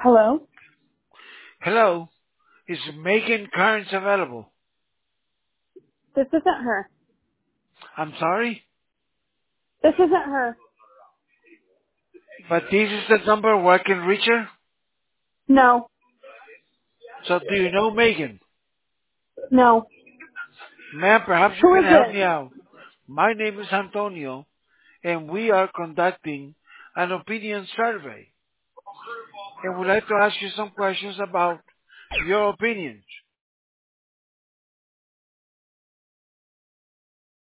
Hello? Hello, is Megan Carnes available? This isn't her. I'm sorry, This isn't her. but this is the number where I can reach her. No. So do you know Megan? No. Ma'am, perhaps you Who can is help this? me out. My name is Antonio, and we are conducting an opinion survey, and would like to ask you some questions about your opinions.